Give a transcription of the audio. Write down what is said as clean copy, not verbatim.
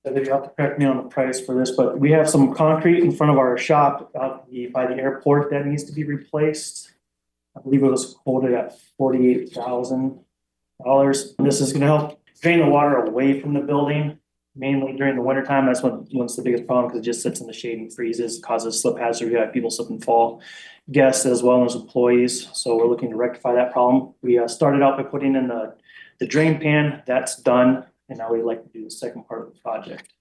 You have to correct me on the price for this, but we have some concrete in front of our shop by the airport that needs to be replaced. I believe it was quoted at $48,000. This is gonna help drain the water away from the building, mainly during the winter time. That's when's the biggest problem, because it just sits in the shade and freezes, causes slip hazard. You have people slip and fall, guests as well as employees. So we're looking to rectify that problem. We started out by putting in the drain pan. That's done. And now we'd like to do the second part of the project.